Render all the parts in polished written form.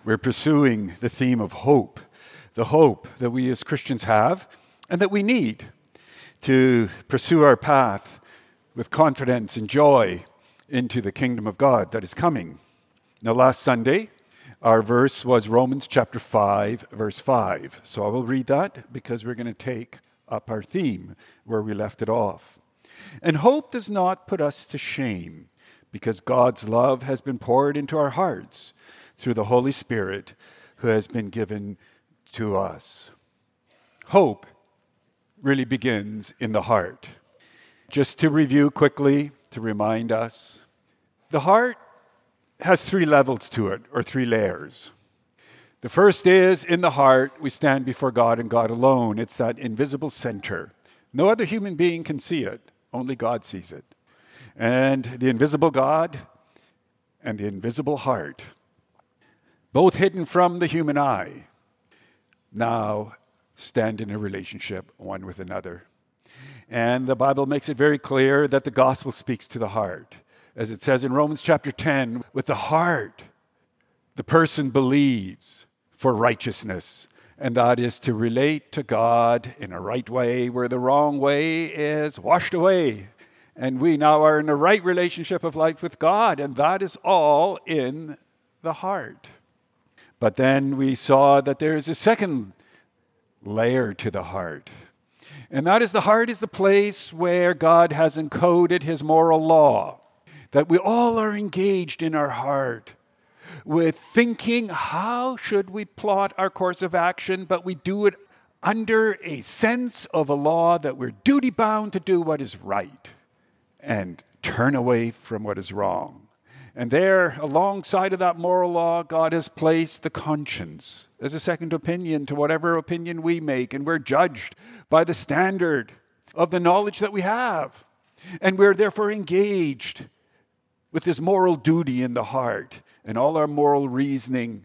We're pursuing the theme of hope, the hope that we as Christians have and that we need to pursue our path with confidence and joy into the kingdom of God that is coming. Now, last Sunday, our verse was Romans chapter 5, verse 5. So I will read that because we're going to take up our theme where we left it off. And hope does not put us to shame, because God's love has been poured into our hearts through the Holy Spirit who has been given to us. Hope really begins in the heart. Just to review quickly, to remind us, the heart has three levels to it, or three layers. The first is, in the heart, we stand before God and God alone. It's that invisible center. No other human being can see it. Only God sees it. And the invisible God and the invisible heart, both hidden from the human eye, now stand in a relationship one with another. And the Bible makes it very clear that the gospel speaks to the heart. As it says in Romans chapter 10, with the heart, the person believes for righteousness. And that is to relate to God in a right way, where the wrong way is washed away. And we now are in a right relationship of life with God. And that is all in the heart. But then we saw that there is a second layer to the heart. And that is the heart is the place where God has encoded his moral law. That we all are engaged in our heart with thinking, how should we plot our course of action? But we do it under a sense of a law that we're duty-bound to do what is right and turn away from what is wrong. And there, alongside of that moral law, God has placed the conscience as a second opinion to whatever opinion we make. And we're judged by the standard of the knowledge that we have. And we're therefore engaged with this moral duty in the heart. And all our moral reasoning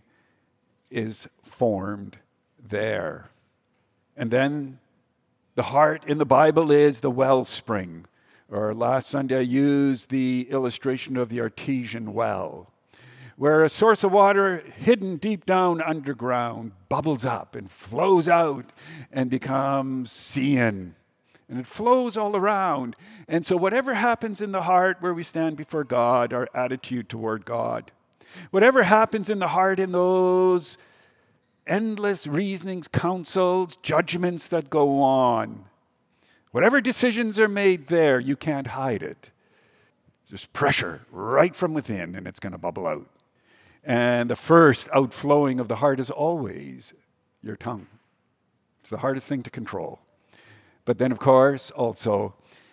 is formed there. And then the heart in the Bible is the wellspring. Or last Sunday I used the illustration of the artesian well, where a source of water hidden deep down underground bubbles up and flows out and becomes seen. And it flows all around. And so whatever happens in the heart where we stand before God, our attitude toward God, whatever happens in the heart in those endless reasonings, counsels, judgments that go on, whatever decisions are made there, you can't hide it. There's pressure right from within, and it's going to bubble out. And the first outflowing of the heart is always your tongue. It's the hardest thing to control. But then, of course, also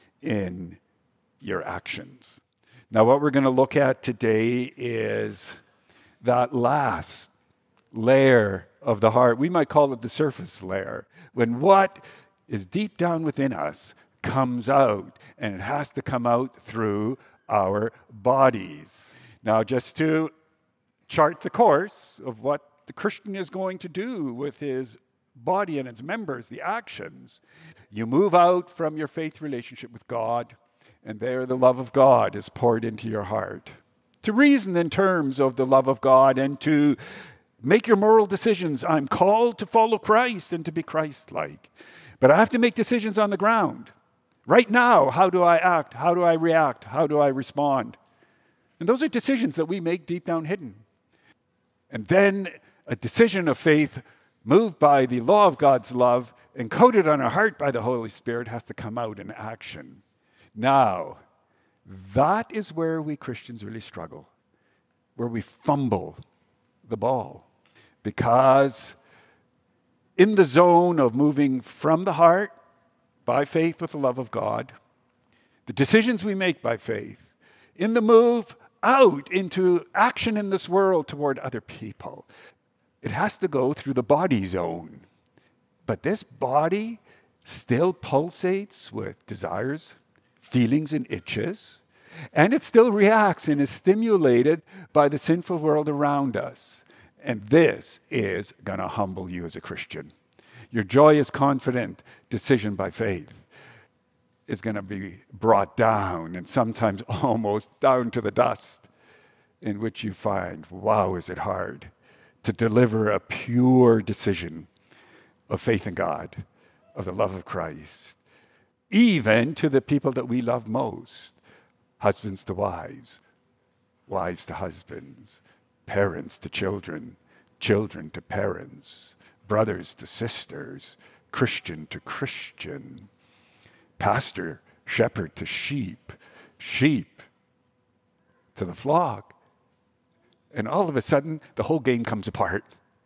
in your actions. Now, what we're going to look at today is that last layer of the heart. We might call it the surface layer. When what is deep down within us comes out, and it has to come out through our bodies. Now, just to chart the course of what the Christian is going to do with his body and its members, the actions, you move out from your faith relationship with God, and there the love of God is poured into your heart. To reason in terms of the love of God and to make your moral decisions. I'm called to follow Christ and to be Christ-like. But I have to make decisions on the ground. Right now, how do I act? How do I react? How do I respond? And those are decisions that we make deep down hidden. And then a decision of faith moved by the law of God's love, encoded on our heart by the Holy Spirit, has to come out in action. Now, that is where we Christians really struggle, where we fumble the ball. Because in the zone of moving from the heart by faith with the love of God, the decisions we make by faith, in the move out into action in this world toward other people, it has to go through the body zone. But this body still pulsates with desires, feelings, and itches, and it still reacts and is stimulated by the sinful world around us. And this is going to humble you as a Christian. Your joyous, confident decision by faith is going to be brought down, and sometimes almost down to the dust, in which you find, wow, is it hard to deliver a pure decision of faith in God, of the love of Christ, even to the people that we love most, husbands to wives, wives to husbands, parents to children, children to parents, brothers to sisters, Christian to Christian, pastor, shepherd to sheep, sheep to the flock. And all of a sudden, the whole game comes apart.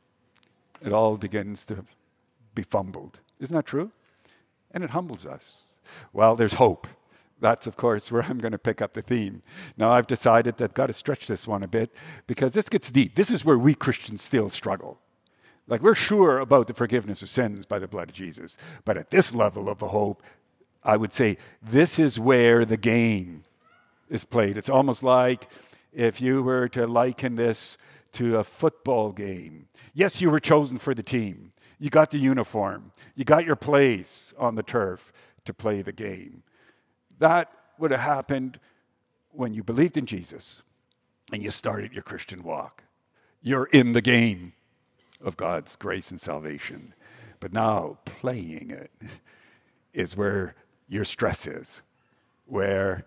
It all begins to be fumbled. Isn't that true? And it humbles us. Well, there's hope. That's, of course, where I'm going to pick up the theme. Now, I've decided that I've got to stretch this one a bit because this gets deep. This is where we Christians still struggle. Like, we're sure about the forgiveness of sins by the blood of Jesus. But at this level of hope, I would say this is where the game is played. It's almost like if you were to liken this to a football game. Yes, you were chosen for the team. You got the uniform. You got your place on the turf to play the game. That would have happened when you believed in Jesus and you started your Christian walk. You're in the game of God's grace and salvation. But now playing it is where your stress is, where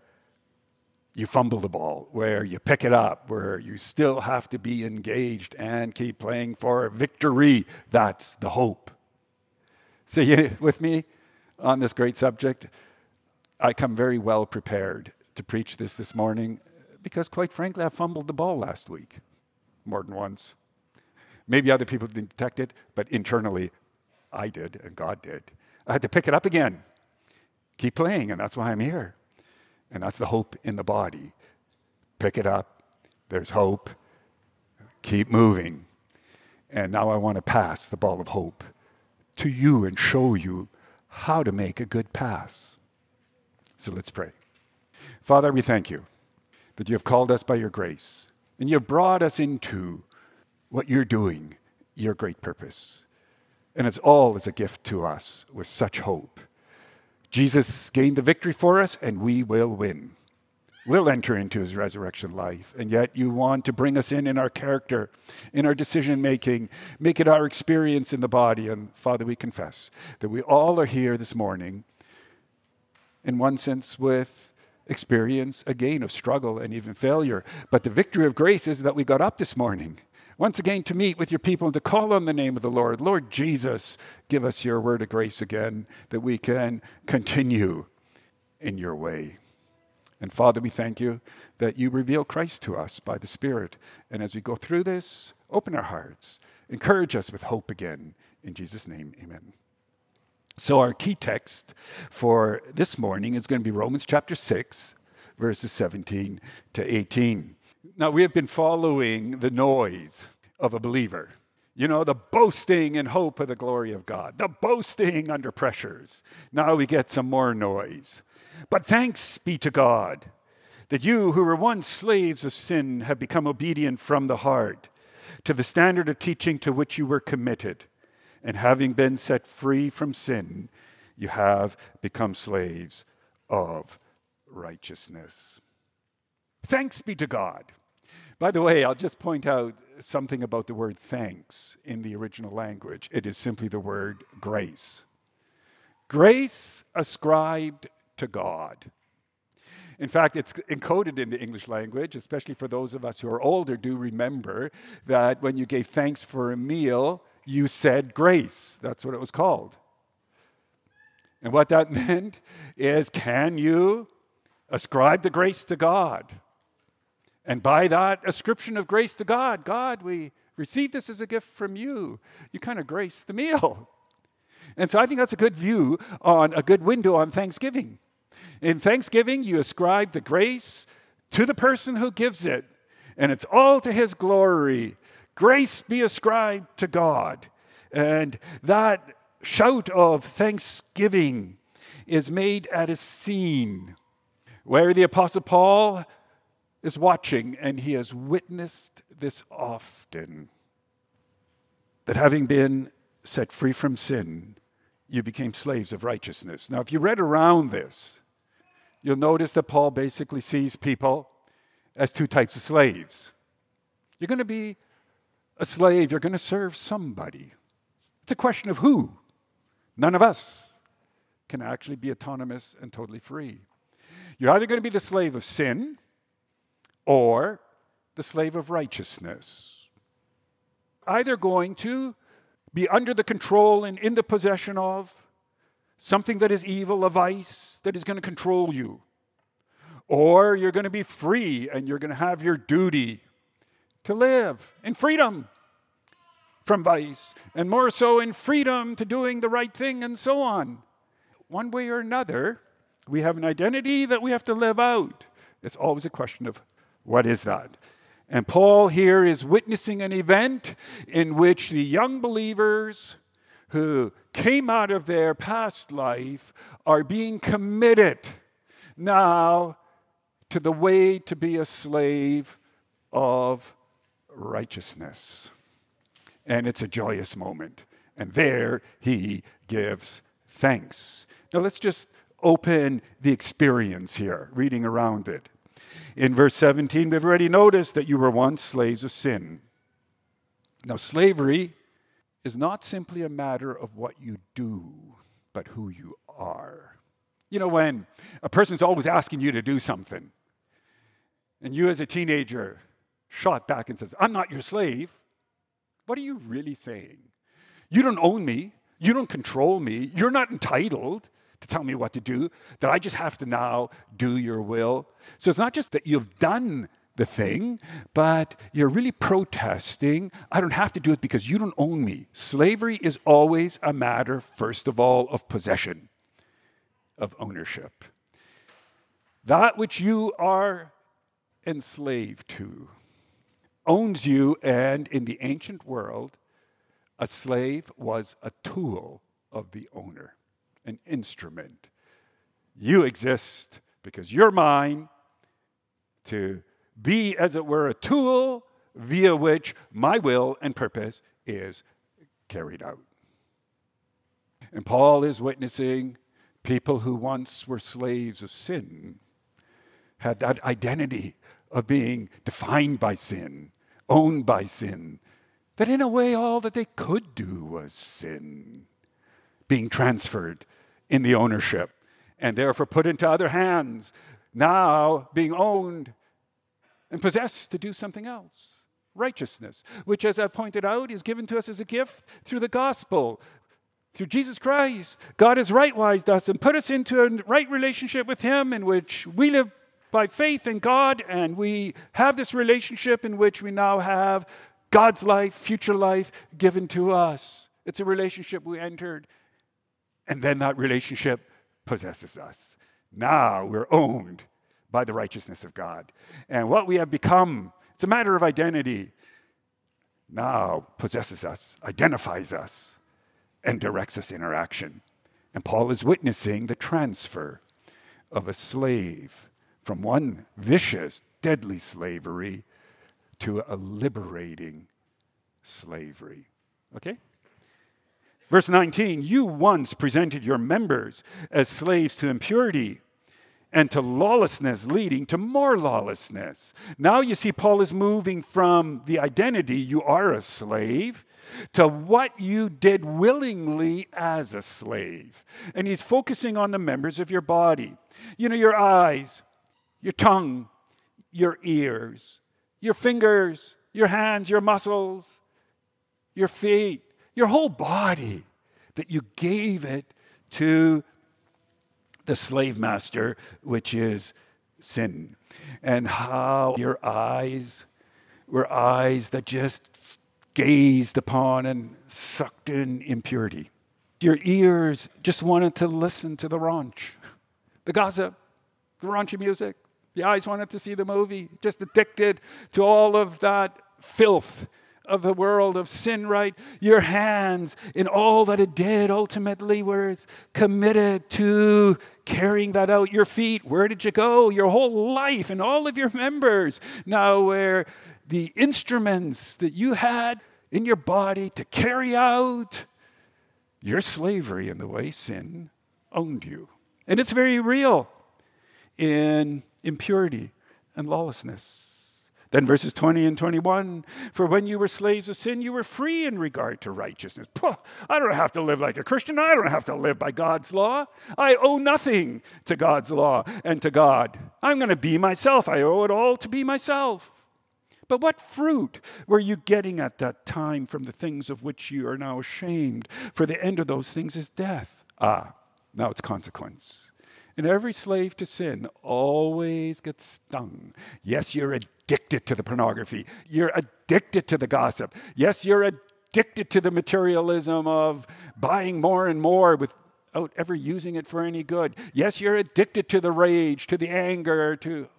you fumble the ball, where you pick it up, where you still have to be engaged and keep playing for victory. That's the hope. So you with me on this great subject? I come very well prepared to preach this morning because, quite frankly, I fumbled the ball last week more than once. Maybe other people didn't detect it, but internally I did and God did. I had to pick it up again, keep playing, and that's why I'm here. And that's the hope in the body. Pick it up. There's hope. Keep moving. And now I want to pass the ball of hope to you and show you how to make a good pass. So let's pray. Father, we thank you that you have called us by your grace and you have brought us into what you're doing, your great purpose. And it's all as a gift to us with such hope. Jesus gained the victory for us, and we will win. We'll enter into his resurrection life, and yet you want to bring us in our character, in our decision-making, make it our experience in the body. And Father, we confess that we all are here this morning, in one sense, with experience, again, of struggle and even failure. But the victory of grace is that we got up this morning, once again to meet with your people and to call on the name of the Lord. Lord Jesus, give us your word of grace again, that we can continue in your way. And Father, we thank you that you reveal Christ to us by the Spirit. And as we go through this, open our hearts, encourage us with hope again. In Jesus' name, amen. So our key text for this morning is going to be Romans chapter 6, verses 17 to 18. Now, we have been following the noise of a believer. You know, the boasting in hope of the glory of God, the boasting under pressures. Now we get some more noise. But thanks be to God that you who were once slaves of sin have become obedient from the heart to the standard of teaching to which you were committed. And having been set free from sin, you have become slaves of righteousness. Thanks be to God. By the way, I'll just point out something about the word thanks in the original language. It is simply the word grace. Grace ascribed to God. In fact, it's encoded in the English language, especially for those of us who are older, do remember that when you gave thanks for a meal, you said grace. That's what it was called. And what that meant is, can you ascribe the grace to God? And by that ascription of grace to God, God, we receive this as a gift from you. You kind of grace the meal. And so I think that's a good view on a good window on Thanksgiving. In Thanksgiving, you ascribe the grace to the person who gives it. And it's all to his glory. Grace be ascribed to God. And that shout of thanksgiving is made at a scene where the Apostle Paul is watching, and he has witnessed this often, that having been set free from sin, you became slaves of righteousness. Now, if you read around this, you'll notice that Paul basically sees people as two types of slaves. You're going to be a slave, you're going to serve somebody. It's a question of who. None of us can actually be autonomous and totally free. You're either going to be the slave of sin or the slave of righteousness. Either going to be under the control and in the possession of something that is evil, a vice that is going to control you. Or you're going to be free and you're going to have your duty to live in freedom from vice, and more so in freedom to doing the right thing and so on. One way or another, we have an identity that we have to live out. It's always a question of what is that? And Paul here is witnessing an event in which the young believers who came out of their past life are being committed now to the way to be a slave of righteousness. And it's a joyous moment. And there he gives thanks. Now let's just open the experience here, reading around it. In verse 17, we've already noticed that you were once slaves of sin. Now, slavery is not simply a matter of what you do, but who you are. You know, when a person's always asking you to do something, and you as a teenager shot back and says, I'm not your slave, what are you really saying? You don't own me. You don't control me. You're not entitled to tell me what to do, that I just have to now do your will. So it's not just that you've done the thing, but you're really protesting. I don't have to do it because you don't own me. Slavery is always a matter, first of all, of possession, of ownership. That which you are enslaved to owns you, and in the ancient world, a slave was a tool of the owner, an instrument. You exist because you're mine to be, as it were, a tool via which my will and purpose is carried out. And Paul is witnessing people who once were slaves of sin, had that identity of being defined by sin, owned by sin, that in a way all that they could do was sin, being transferred in the ownership and therefore put into other hands, now being owned and possessed to do something else. Righteousness, which, as I've pointed out, is given to us as a gift through the gospel. Through Jesus Christ, God has rightwised us and put us into a right relationship with Him, in which we live by faith in God, and we have this relationship in which we now have God's life, future life given to us. It's a relationship we entered, and then that relationship possesses us. Now we're owned by the righteousness of God. And what we have become, it's a matter of identity, now possesses us, identifies us, and directs us in our action. And Paul is witnessing the transfer of a slave from one vicious, deadly slavery to a liberating slavery. Okay? Verse 19, you once presented your members as slaves to impurity and to lawlessness, leading to more lawlessness. Now you see Paul is moving from the identity, you are a slave, to what you did willingly as a slave. And he's focusing on the members of your body. You know, your eyes, your tongue, your ears, your fingers, your hands, your muscles, your feet, your whole body, that you gave it to the slave master, which is sin. And how your eyes were eyes that just gazed upon and sucked in impurity. Your ears just wanted to listen to the raunch, the gossip, the raunchy music. The eyes wanted to see the movie, just addicted to all of that filth of the world of sin, right? Your hands in all that it did ultimately were committed to carrying that out. Your feet, where did you go? Your whole life and all of your members now were the instruments that you had in your body to carry out your slavery in the way sin owned you. And it's very real in impurity and lawlessness. Then verses 20 and 21, for when you were slaves of sin, you were free in regard to righteousness. I don't have to live like a Christian. I don't have to live by God's law. I owe nothing to God's law and to God. I'm going to be myself. I owe it all to be myself. But what fruit were you getting at that time from the things of which you are now ashamed? For the end of those things is death. Now it's consequence. And every slave to sin always gets stung. Yes, you're addicted to the pornography. You're addicted to the gossip. Yes, you're addicted to the materialism of buying more and more without ever using it for any good. Yes, you're addicted to the rage, to the anger,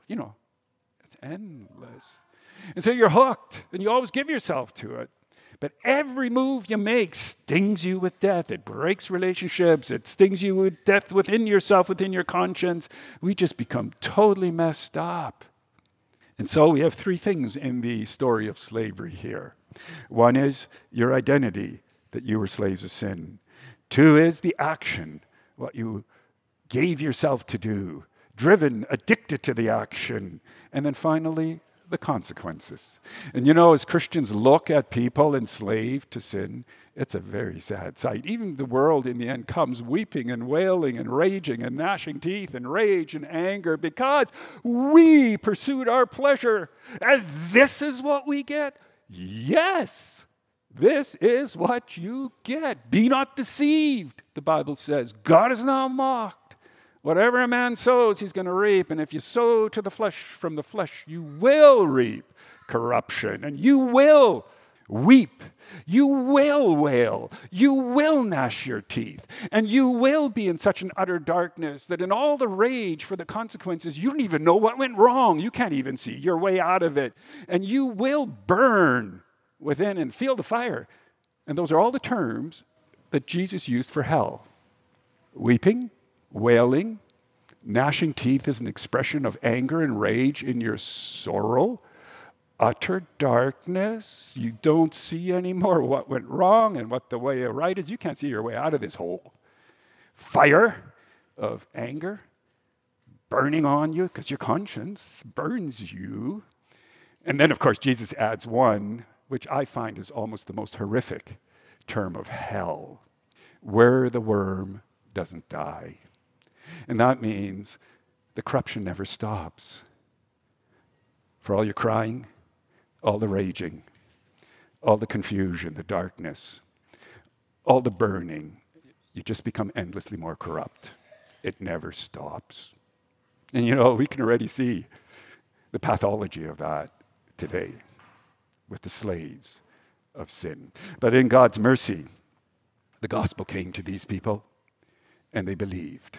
it's endless. And so you're hooked, and you always give yourself to it. But every move you make stings you with death. It breaks relationships. It stings you with death within yourself, within your conscience. We just become totally messed up. And so we have three things in the story of slavery here. One is your identity, that you were slaves of sin. Two is the action, what you gave yourself to do, driven, addicted to the action. And then finally, the consequences. And as Christians look at people enslaved to sin, it's a very sad sight. Even the world in the end comes weeping and wailing and raging and gnashing teeth and rage and anger because we pursued our pleasure. And this is what we get? Yes, this is what you get. Be not deceived, the Bible says. God is not mocked. Whatever a man sows, he's going to reap. And if you sow to the flesh from the flesh, you will reap corruption. And you will weep. You will wail. You will gnash your teeth. And you will be in such an utter darkness that in all the rage for the consequences, you don't even know what went wrong. You can't even see your way out of it. And you will burn within and feel the fire. And those are all the terms that Jesus used for hell. Weeping, wailing, gnashing teeth is an expression of anger and rage in your sorrow. Utter darkness. You don't see anymore what went wrong and what the way right is. You can't see your way out of this hole. Fire of anger burning on you because your conscience burns you. And then, of course, Jesus adds one, which I find is almost the most horrific term of hell, where the worm doesn't die. And that means the corruption never stops. For all your crying, all the raging, all the confusion, the darkness, all the burning, you just become endlessly more corrupt. It never stops. And we can already see the pathology of that today with the slaves of sin. But in God's mercy, the gospel came to these people and they believed.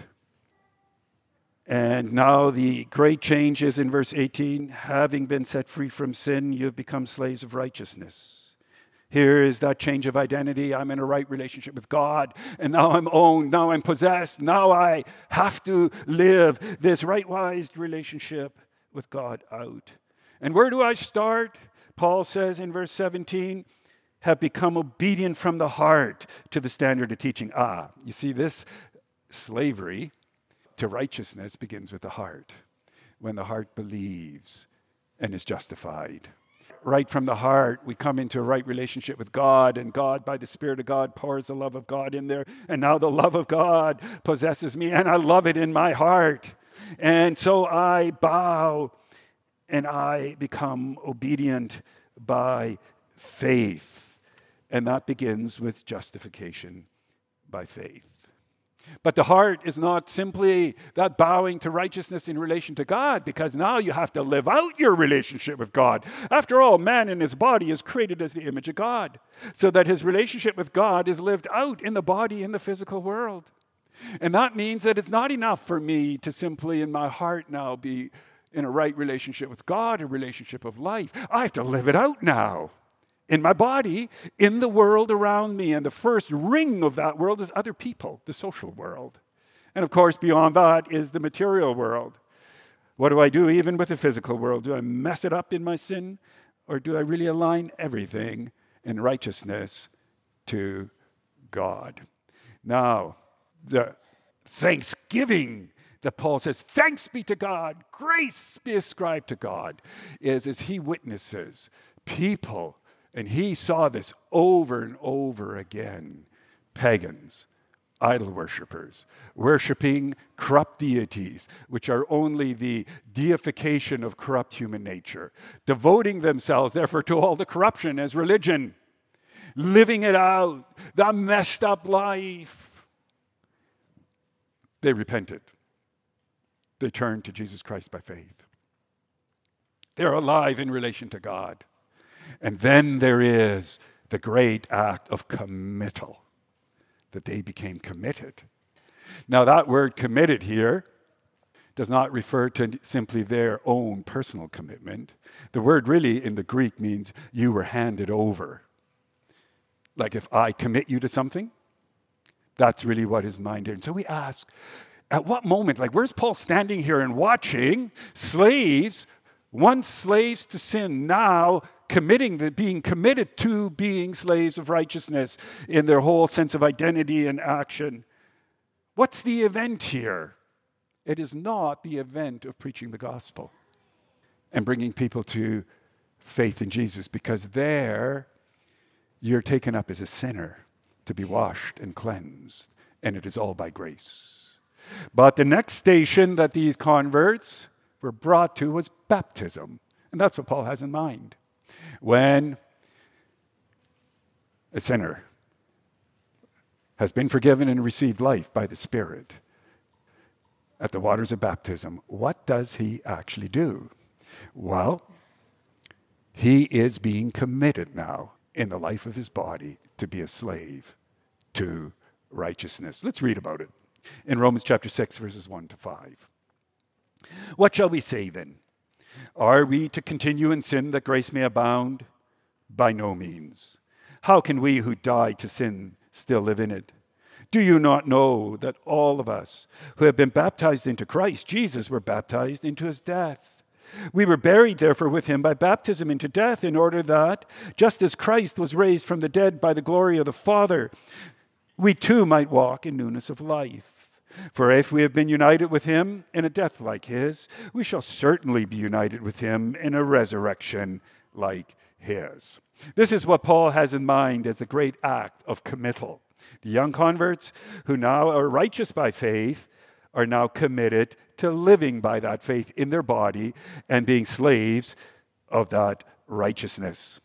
And now the great change is in verse 18, having been set free from sin, you have become slaves of righteousness. Here is that change of identity. I'm in a right relationship with God, and now I'm owned, now I'm possessed, now I have to live this right-wise relationship with God out. And where do I start? Paul says in verse 17, have become obedient from the heart to the standard of teaching. You see, this slavery to righteousness begins with the heart, when the heart believes and is justified. Right from the heart, we come into a right relationship with God, and God, by the Spirit of God, pours the love of God in there, and now the love of God possesses me, and I love it in my heart. And so I bow, and I become obedient by faith. And that begins with justification by faith. But the heart is not simply that bowing to righteousness in relation to God, because now you have to live out your relationship with God. After all, man in his body is created as the image of God, so that his relationship with God is lived out in the body, in the physical world. And that means that it's not enough for me to simply in my heart now be in a right relationship with God, a relationship of life. I have to live it out now. In my body, in the world around me. And the first ring of that world is other people, the social world. And of course, beyond that is the material world. What do I do even with the physical world? Do I mess it up in my sin? Or do I really align everything in righteousness to God? Now, the thanksgiving that Paul says, thanks be to God, grace be ascribed to God, is as he witnesses people, and he saw this over and over again, pagans, idol worshippers, worshiping corrupt deities, which are only the deification of corrupt human nature, devoting themselves, therefore, to all the corruption as religion, living it out, the messed up life. They repented. They turned to Jesus Christ by faith. They're alive in relation to God. And then there is the great act of committal, that they became committed. Now, that word committed here does not refer to simply their own personal commitment. The word really in the Greek means you were handed over. Like if I commit you to something, that's really what is mind here. And so we ask, at what moment, like where's Paul standing here and watching slaves, once slaves to sin, now being committed to being slaves of righteousness in their whole sense of identity and action? What's the event here? It is not the event of preaching the gospel and bringing people to faith in Jesus, because there you're taken up as a sinner to be washed and cleansed, and it is all by grace. But the next station that these converts were brought to was baptism, and that's what Paul has in mind. When a sinner has been forgiven and received life by the Spirit at the waters of baptism, what does he actually do? Well, he is being committed now in the life of his body to be a slave to righteousness. Let's read about it in Romans chapter 6, verses 1 to 5. What shall we say then? Are we to continue in sin that grace may abound? By no means. How can we who died to sin still live in it? Do you not know that all of us who have been baptized into Christ Jesus were baptized into his death? We were buried, therefore, with him by baptism into death, in order that, just as Christ was raised from the dead by the glory of the Father, we too might walk in newness of life. For if we have been united with him in a death like his, we shall certainly be united with him in a resurrection like his. This is what Paul has in mind as the great act of committal. The young converts who now are righteous by faith are now committed to living by that faith in their body and being slaves of that righteousness.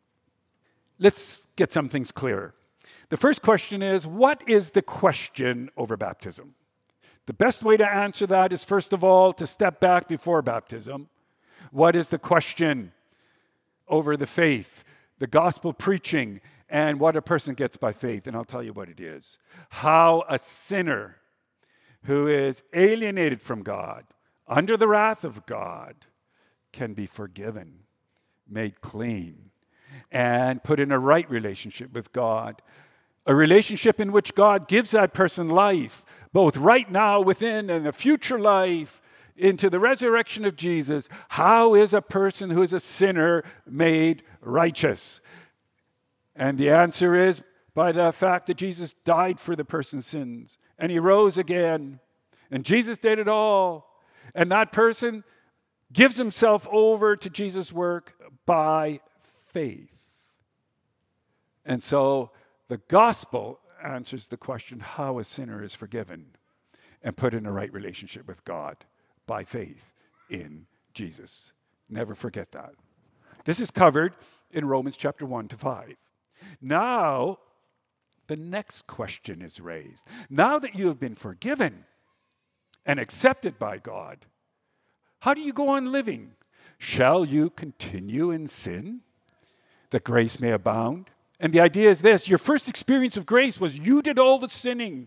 Let's get some things clear. The first question is, what is the question over baptism? The best way to answer that is, first of all, to step back before baptism. What is the question over the faith, the gospel preaching, and what a person gets by faith? And I'll tell you what it is. How a sinner who is alienated from God, under the wrath of God, can be forgiven, made clean, and put in a right relationship with God. A relationship in which God gives that person life, both right now within and a future life into the resurrection of Jesus. How is a person who is a sinner made righteous? And the answer is by the fact that Jesus died for the person's sins and he rose again. And Jesus did it all. And that person gives himself over to Jesus' work by faith. And so the gospel answers the question how a sinner is forgiven and put in a right relationship with God by faith in Jesus. Never forget that. This is covered in Romans chapter 1 to 5. Now, the next question is raised. Now that you have been forgiven and accepted by God, how do you go on living? Shall you continue in sin that grace may abound? And the idea is this: your first experience of grace was you did all the sinning.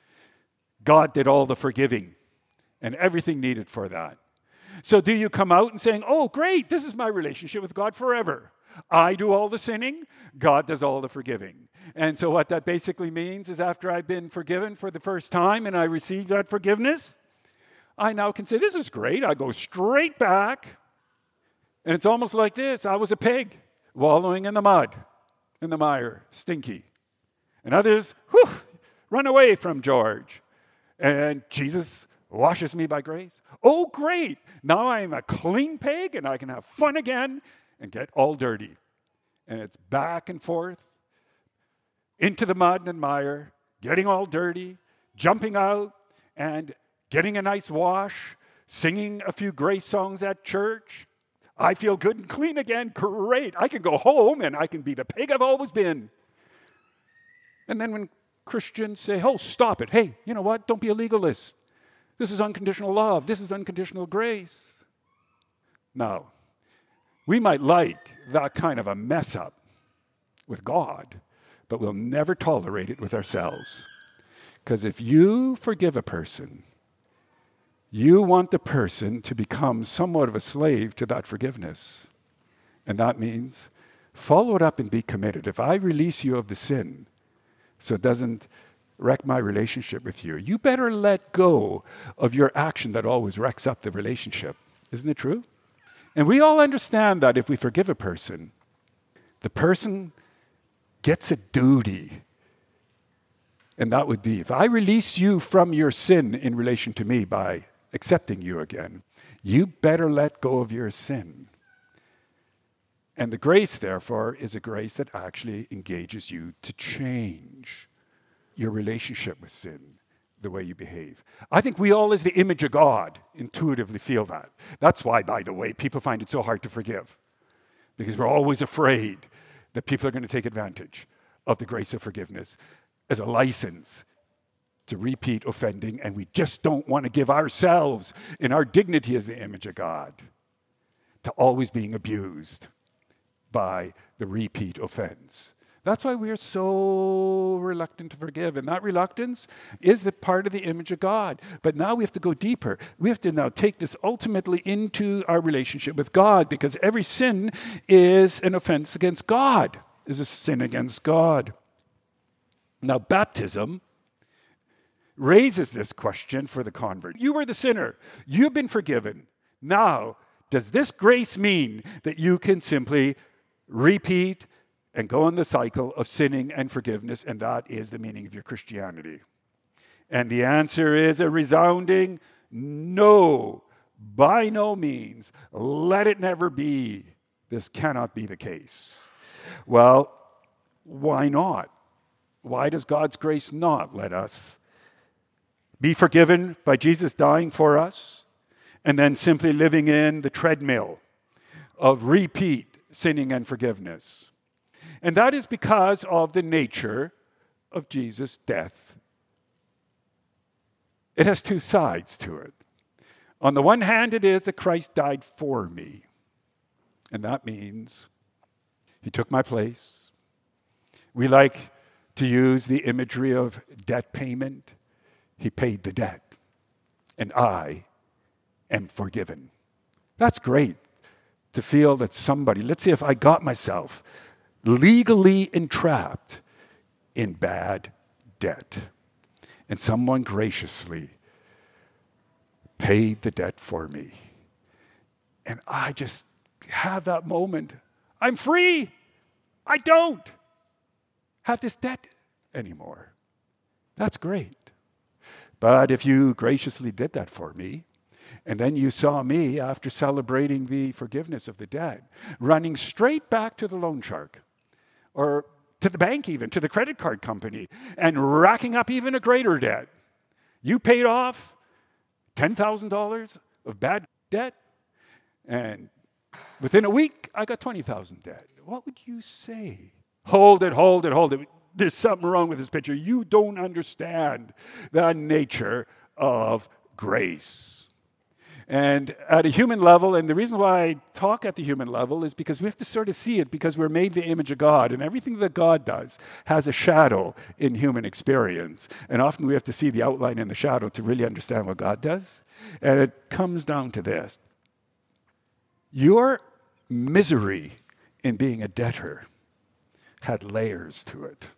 God did all the forgiving and everything needed for that. So do you come out and saying, oh, great, this is my relationship with God forever. I do all the sinning, God does all the forgiving. And so what that basically means is after I've been forgiven for the first time and I receive that forgiveness, I now can say, this is great. I go straight back. And it's almost like this. I was a pig wallowing in the mud, in the mire, stinky. And others, run away from George. And Jesus washes me by grace. Oh, great. Now I'm a clean pig and I can have fun again and get all dirty. And it's back and forth into the mud and mire, getting all dirty, jumping out and getting a nice wash, singing a few grace songs at church. I feel good and clean again. Great. I can go home and I can be the pig I've always been. And then when Christians say, oh, stop it. Hey, you know what? Don't be a legalist. This is unconditional love. This is unconditional grace. Now, we might like that kind of a mess up with God, but we'll never tolerate it with ourselves. Because if you forgive a person, you want the person to become somewhat of a slave to that forgiveness. And that means follow it up and be committed. If I release you of the sin, so it doesn't wreck my relationship with you, you better let go of your action that always wrecks up the relationship. Isn't it true? And we all understand that if we forgive a person, the person gets a duty. And that would be, if I release you from your sin in relation to me by accepting you again, you better let go of your sin. And the grace, therefore, is a grace that actually engages you to change your relationship with sin, the way you behave. I think we all, as the image of God, intuitively feel that. That's why, by the way, people find it so hard to forgive. Because we're always afraid that people are going to take advantage of the grace of forgiveness as a license to repeat offending, and we just don't want to give ourselves in our dignity as the image of God to always being abused by the repeat offense. That's why we are so reluctant to forgive. And that reluctance is the part of the image of God. But now we have to go deeper. We have to now take this ultimately into our relationship with God, because every sin is an offense against God, is a sin against God. Now, baptism raises this question for the convert. You were the sinner. You've been forgiven. Now, does this grace mean that you can simply repeat and go on the cycle of sinning and forgiveness, and that is the meaning of your Christianity? And the answer is a resounding no. By no means. Let it never be. This cannot be the case. Well, why not? Why does God's grace not let us be forgiven by Jesus dying for us and then simply living in the treadmill of repeat sinning and forgiveness? And that is because of the nature of Jesus' death. It has two sides to it. On the one hand, it is that Christ died for me. And that means he took my place. We like to use the imagery of debt payment. He paid the debt, and I am forgiven. That's great to feel that somebody, let's say if I got myself legally entrapped in bad debt, and someone graciously paid the debt for me, and I just have that moment, I'm free. I don't have this debt anymore. That's great. But if you graciously did that for me, and then you saw me, after celebrating the forgiveness of the debt, running straight back to the loan shark, or to the bank even, to the credit card company, and racking up even a greater debt. You paid off $10,000 of bad debt, and within a week, I got $20,000 debt. What would you say? Hold it. There's something wrong with this picture. You don't understand the nature of grace. And at a human level, and the reason why I talk at the human level is because we have to sort of see it, because we're made in the image of God, and everything that God does has a shadow in human experience. And often we have to see the outline in the shadow to really understand what God does. And it comes down to this. Your misery in being a debtor had layers to it.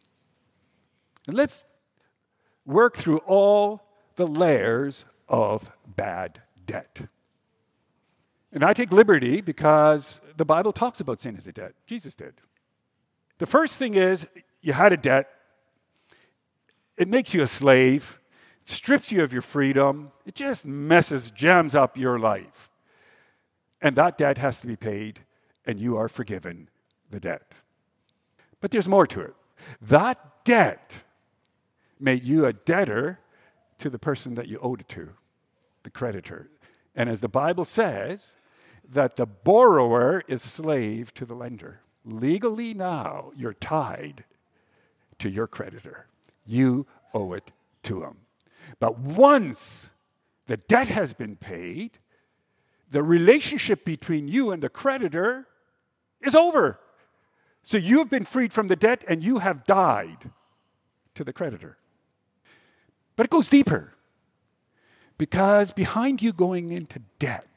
And let's work through all the layers of bad debt. And I take liberty because the Bible talks about sin as a debt. Jesus did. The first thing is, you had a debt. It makes you a slave. strips you of your freedom. It just jams up your life. And that debt has to be paid, and you are forgiven the debt. But there's more to it. That debt made you a debtor to the person that you owed it to, the creditor. And as the Bible says, that the borrower is slave to the lender. Legally now, you're tied to your creditor. You owe it to him. But once the debt has been paid, the relationship between you and the creditor is over. So you have been freed from the debt and you have died to the creditor. But it goes deeper. Because behind you going into debt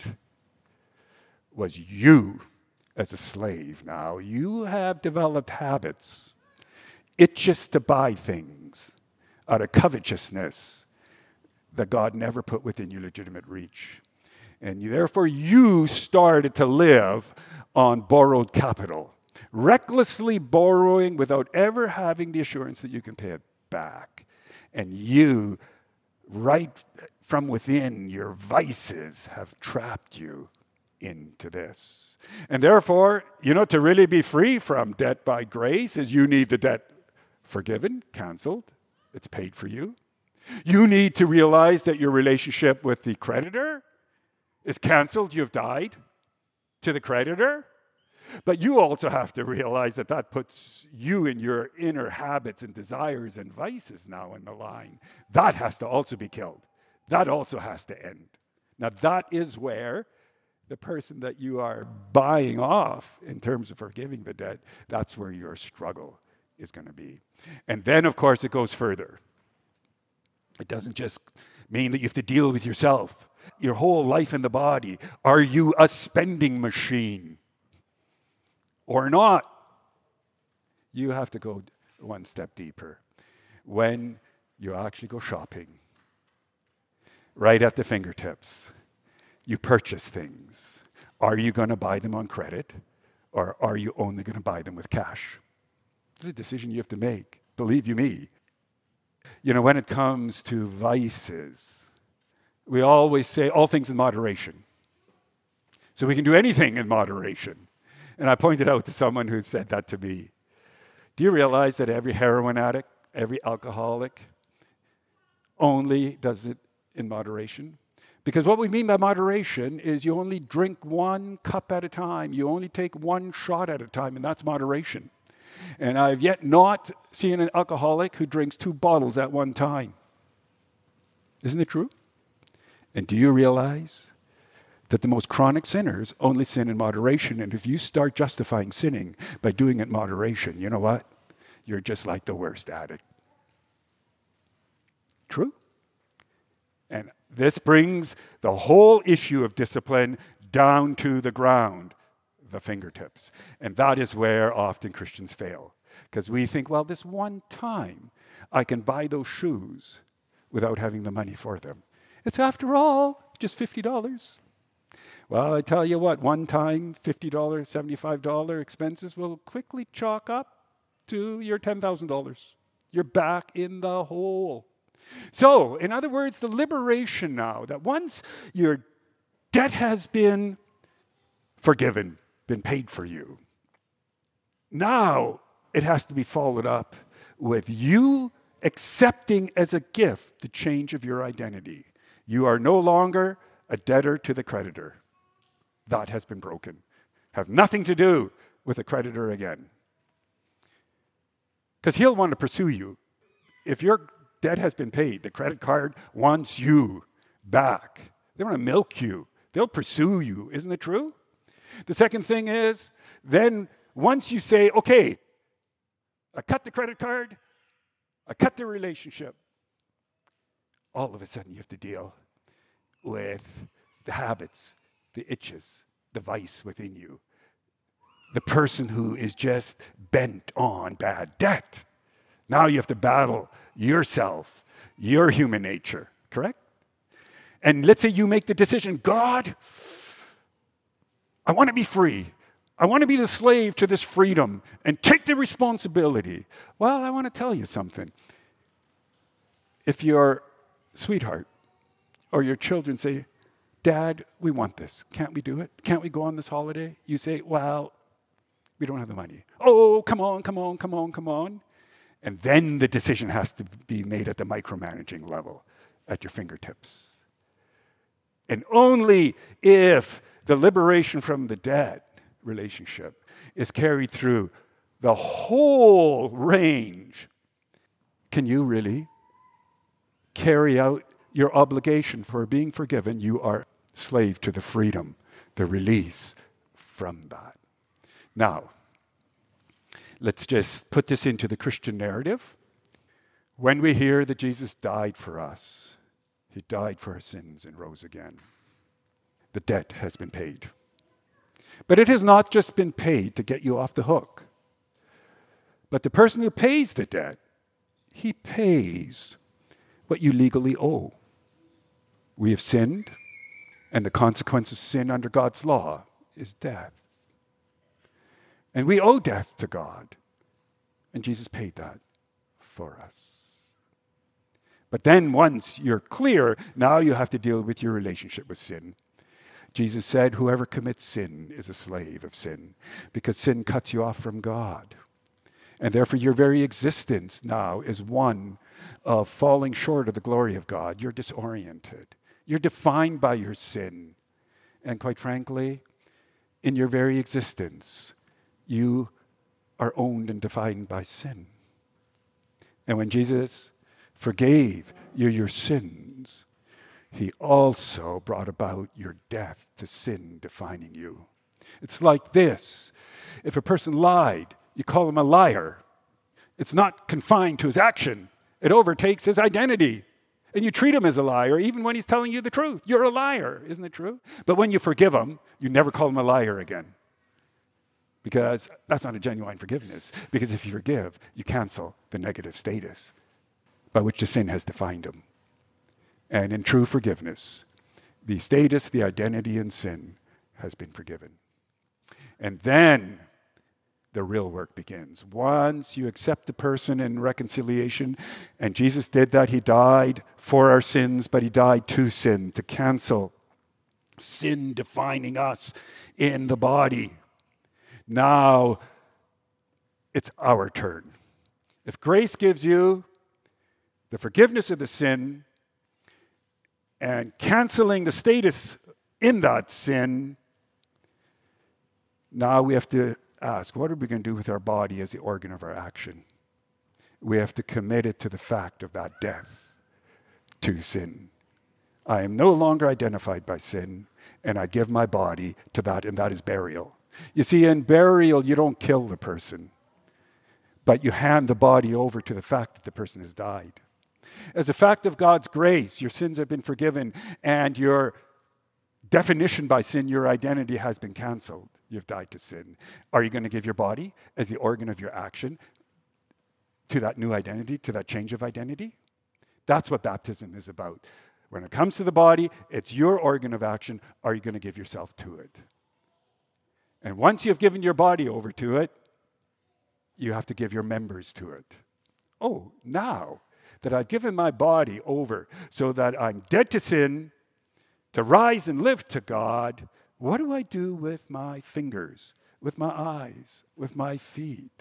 was you as a slave now. You have developed habits, itches to buy things out of covetousness that God never put within your legitimate reach. And therefore you started to live on borrowed capital, recklessly borrowing without ever having the assurance that you can pay it back. And you, right from within, your vices have trapped you into this. And therefore, to really be free from debt by grace is you need the debt forgiven, canceled. It's paid for you. You need to realize that your relationship with the creditor is canceled. You've died to the creditor. But you also have to realize that that puts you in your inner habits and desires and vices now in the line. That has to also be killed. That also has to end. Now that is where the person that you are buying off in terms of forgiving the debt, that's where your struggle is going to be. And then, of course, it goes further. It doesn't just mean that you have to deal with yourself, your whole life in the body. Are you a spending machine or not? You have to go one step deeper. When you actually go shopping, right at the fingertips, you purchase things. Are you going to buy them on credit, or are you only going to buy them with cash? It's a decision you have to make, believe you me. When it comes to vices, we always say all things in moderation. So we can do anything in moderation. And I pointed out to someone who said that to me. Do you realize that every heroin addict, every alcoholic only does it in moderation? Because what we mean by moderation is you only drink one cup at a time. You only take one shot at a time, and that's moderation. And I've yet not seen an alcoholic who drinks 2 bottles at one time. Isn't it true? And do you realize that the most chronic sinners only sin in moderation? And if you start justifying sinning by doing it in moderation, you know what? You're just like the worst addict. True? And this brings the whole issue of discipline down to the ground, the fingertips. And that is where often Christians fail. Because we think, well, this one time I can buy those shoes without having the money for them. It's, after all, just $50. Well, I tell you what, one time $50, $75 expenses will quickly chalk up to your $10,000. You're back in the hole. So, in other words, the liberation now, that once your debt has been forgiven, been paid for you, now it has to be followed up with you accepting as a gift the change of your identity. You are no longer a debtor to the creditor. That has been broken. Have nothing to do with the creditor again. Because he'll want to pursue you. If your debt has been paid, the credit card wants you back. They want to milk you. They'll pursue you. Isn't it true? The second thing is, then once you say, okay, I cut the credit card, I cut the relationship, all of a sudden you have to deal with the habits, the itches, the vice within you. The person who is just bent on bad debt. Now you have to battle yourself, your human nature, correct? And let's say you make the decision, God, I want to be free. I want to be the slave to this freedom and take the responsibility. Well, I want to tell you something. If you're sweetheart, or your children say, Dad, we want this. Can't we do it? Can't we go on this holiday? You say, well, we don't have the money. Oh, come on, come on, come on, come on. And then the decision has to be made at the micromanaging level, at your fingertips. And only if the liberation from the debt relationship is carried through the whole range can you really carry out your obligation for being forgiven. You are slave to the freedom, the release from that. Now, let's just put this into the Christian narrative. When we hear that Jesus died for us, he died for our sins and rose again, the debt has been paid. But it has not just been paid to get you off the hook. But the person who pays the debt, he pays what you legally owe. We have sinned, and the consequence of sin under God's law is death. And we owe death to God. And Jesus paid that for us. But then once you're clear, now you have to deal with your relationship with sin. Jesus said, whoever commits sin is a slave of sin, because sin cuts you off from God. And therefore your very existence now is one of falling short of the glory of God. You're disoriented. You're defined by your sin. And quite frankly, in your very existence, you are owned and defined by sin. And when Jesus forgave you your sins, he also brought about your death to sin defining you. It's like this. If a person lied, you call him a liar. It's not confined to his action. It overtakes his identity. And you treat him as a liar even when he's telling you the truth. You're a liar, isn't it true? But when you forgive him, you never call him a liar again. Because that's not a genuine forgiveness. Because if you forgive, you cancel the negative status by which the sin has defined him. And in true forgiveness, the status, the identity in sin has been forgiven. And then the real work begins. Once you accept the person in reconciliation, and Jesus did that, he died for our sins, but he died to sin, to cancel sin defining us in the body. Now it's our turn. If grace gives you the forgiveness of the sin and canceling the status in that sin, now we have to ask, what are we going to do with our body as the organ of our action? We have to commit it to the fact of that death to sin. I am no longer identified by sin, and I give my body to that, and that is burial. You see, in burial, you don't kill the person, but you hand the body over to the fact that the person has died. As a fact of God's grace, your sins have been forgiven, and your definition by sin, your identity has been canceled. You've died to sin. Are you going to give your body as the organ of your action to that new identity, to that change of identity? That's what baptism is about. When it comes to the body, it's your organ of action. Are you going to give yourself to it? And once you've given your body over to it, you have to give your members to it. Oh, now that I've given my body over so that I'm dead to sin, to rise and live to God, what do I do with my fingers, with my eyes, with my feet?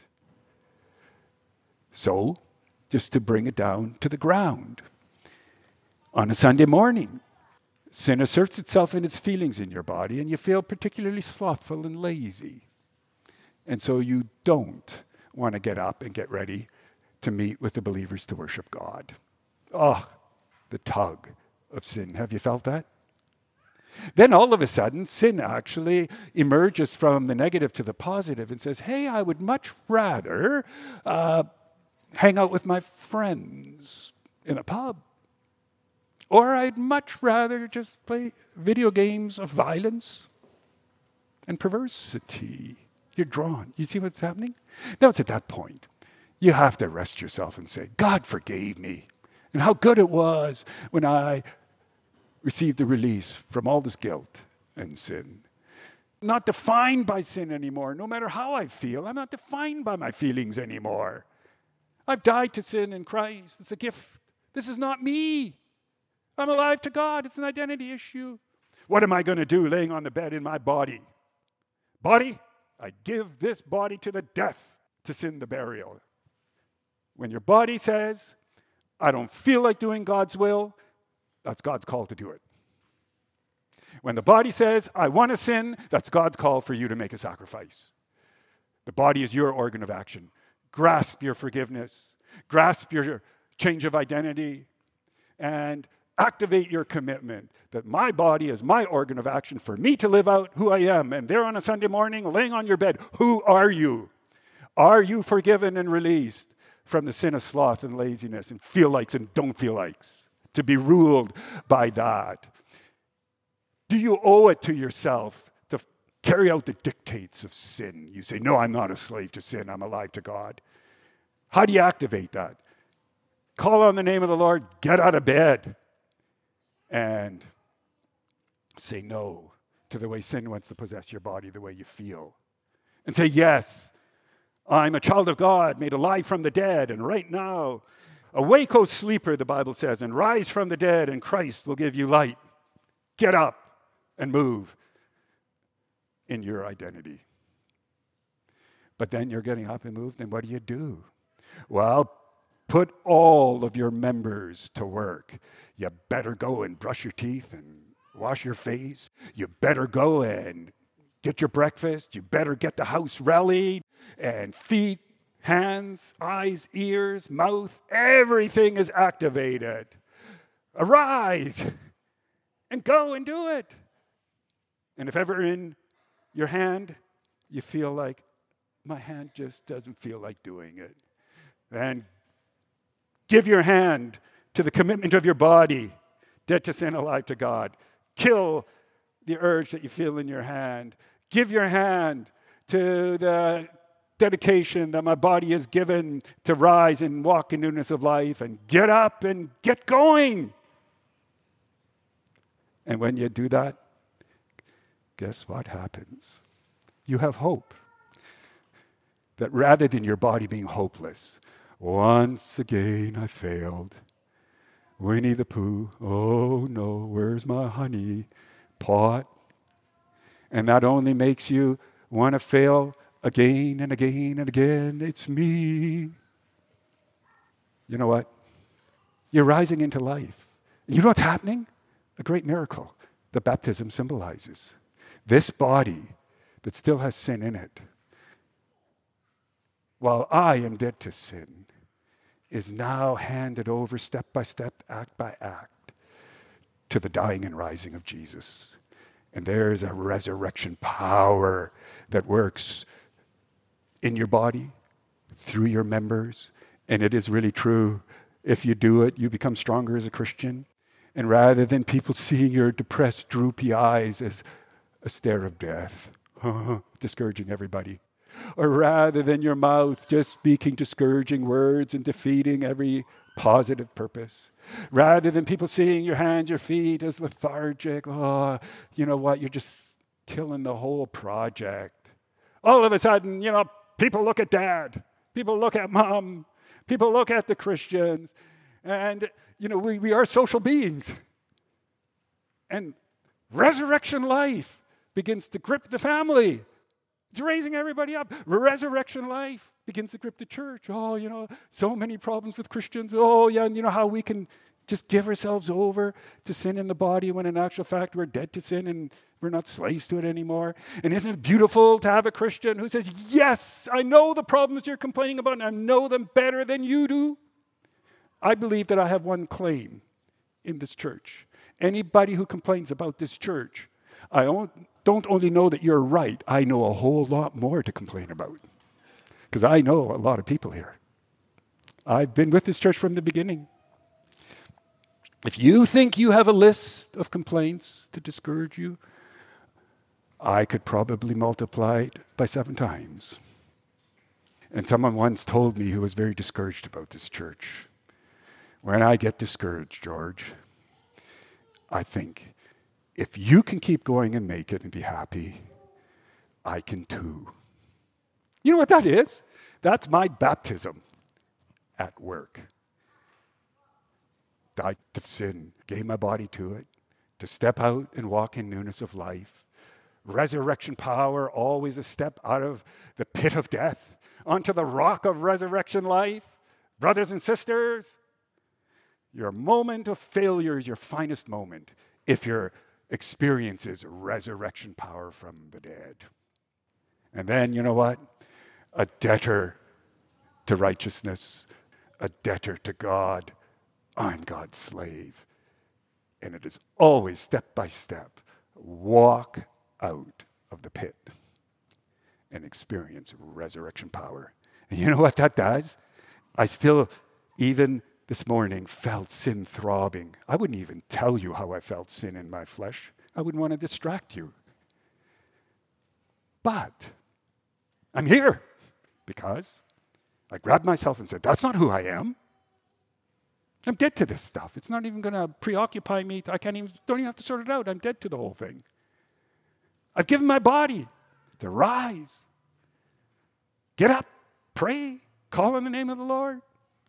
So, just to bring it down to the ground, on a Sunday morning, sin asserts itself in its feelings in your body, and you feel particularly slothful and lazy. And so you don't want to get up and get ready to meet with the believers to worship God. Oh, the tug of sin. Have you felt that? Then all of a sudden, sin actually emerges from the negative to the positive and says, hey, I would much rather hang out with my friends in a pub. Or I'd much rather just play video games of violence and perversity. You're drawn. You see what's happening? Now it's at that point. You have to rest yourself and say, God forgave me. And how good it was when I received the release from all this guilt and sin. I'm not defined by sin anymore. No matter how I feel, I'm not defined by my feelings anymore. I've died to sin in Christ. It's a gift. This is not me. I'm alive to God. It's an identity issue. What am I going to do laying on the bed in my body? Body, I give this body to the death, to sin the burial. When your body says, I don't feel like doing God's will, that's God's call to do it. When the body says, I want to sin, that's God's call for you to make a sacrifice. The body is your organ of action. Grasp your forgiveness. Grasp your change of identity. And activate your commitment that my body is my organ of action for me to live out who I am. And there on a Sunday morning, laying on your bed, who are you? Are you forgiven and released from the sin of sloth and laziness and feel likes and don't feel likes? To be ruled by that. Do you owe it to yourself to carry out the dictates of sin? You say, no, I'm not a slave to sin. I'm alive to God. How do you activate that? Call on the name of the Lord. Get out of bed. And say no to the way sin wants to possess your body, the way you feel. And say, yes, I'm a child of God, made alive from the dead. And right now, awake, O sleeper, the Bible says, and rise from the dead, and Christ will give you light. Get up and move in your identity. But then you're getting up and moved, and what do? Well, put all of your members to work. You better go and brush your teeth and wash your face. You better go and get your breakfast. You better get the house rallied, and feet, hands, eyes, ears, mouth, everything is activated. Arise and go and do it. And if ever in your hand you feel like, my hand just doesn't feel like doing it, then give your hand to the commitment of your body, dead to sin, alive to God. Kill the urge that you feel in your hand. Give your hand to the dedication that my body is given to rise and walk in newness of life, and get up and get going. And when you do that, guess what happens? You have hope. That rather than your body being hopeless, once again I failed. Winnie the Pooh, oh no, where's my honey pot? And that only makes you want to fail again and again and again. It's me. You know what? You're rising into life. You know what's happening? A great miracle that baptism symbolizes. This body that still has sin in it, while I am dead to sin, is now handed over step by step, act by act, to the dying and rising of Jesus. And there is a resurrection power that works in your body, through your members. And it is really true. If you do it, you become stronger as a Christian. And rather than people seeing your depressed, droopy eyes as a stare of death, discouraging everybody, or rather than your mouth just speaking discouraging words and defeating every positive purpose, rather than people seeing your hands, your feet as lethargic, oh, you know what, you're just killing the whole project. All of a sudden, people look at dad, people look at mom, people look at the Christians, and, we are social beings. And resurrection life begins to grip the family. It's raising everybody up. Resurrection life begins to grip the church. Oh, so many problems with Christians. Oh, yeah, and how we can just give ourselves over to sin in the body when in actual fact we're dead to sin and we're not slaves to it anymore. And isn't it beautiful to have a Christian who says, yes, I know the problems you're complaining about and I know them better than you do. I believe that I have one claim in this church. Anybody who complains about this church, I don't only know that you're right, I know a whole lot more to complain about. Because I know a lot of people here. I've been with this church from the beginning. If you think you have a list of complaints to discourage you, I could probably multiply it by 7 times. And someone once told me who was very discouraged about this church, when I get discouraged, George, I think, if you can keep going and make it and be happy, I can too. You know what that is? That's my baptism at work. died to sin, gave my body to it, to step out and walk in newness of life. Resurrection power, always a step out of the pit of death onto the rock of resurrection life. Brothers and sisters, your moment of failure is your finest moment if your experience is resurrection power from the dead. And then, you know what? A debtor to righteousness, a debtor to God. I'm God's slave. And it is always step by step. Walk out of the pit and experience resurrection power. And you know what that does? I still, even this morning, felt sin throbbing. I wouldn't even tell you how I felt sin in my flesh. I wouldn't want to distract you. But I'm here because I grabbed myself and said, that's not who I am. I'm dead to this stuff. It's not even going to preoccupy me. Don't even have to sort it out. I'm dead to the whole thing. I've given my body to rise. Get up, pray, call on the name of the Lord.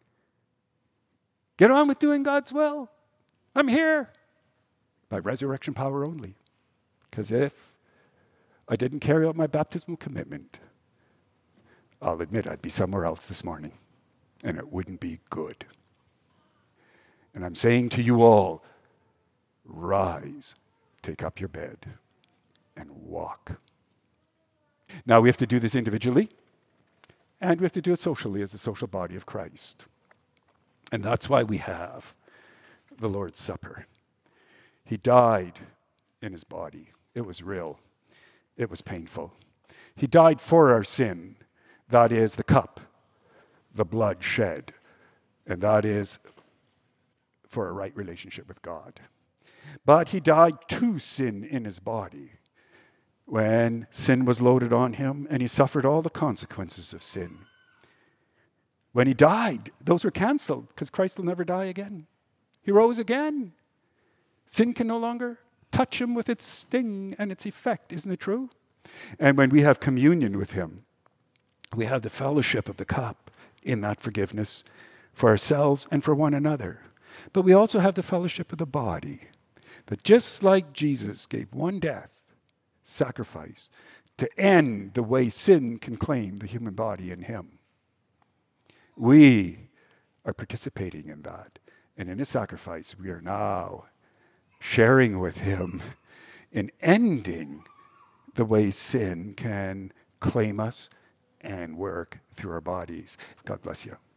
Get on with doing God's will. I'm here by resurrection power only. Because if I didn't carry out my baptismal commitment, I'll admit I'd be somewhere else this morning, and it wouldn't be good. And I'm saying to you all, rise, take up your bed, and walk. Now we have to do this individually, and we have to do it socially as a social body of Christ. And that's why we have the Lord's Supper. He died in his body. It was real. It was painful. He died for our sin. That is the cup, the blood shed. And that is for a right relationship with God. But he died to sin in his body when sin was loaded on him and he suffered all the consequences of sin. When he died, those were canceled because Christ will never die again. He rose again. Sin can no longer touch him with its sting and its effect. Isn't it true? And when we have communion with him, we have the fellowship of the cup in that forgiveness for ourselves and for one another. But we also have the fellowship of the body, that just like Jesus gave one death, sacrifice, to end the way sin can claim the human body in him, we are participating in that. And in his sacrifice, we are now sharing with him in ending the way sin can claim us and work through our bodies. God bless you.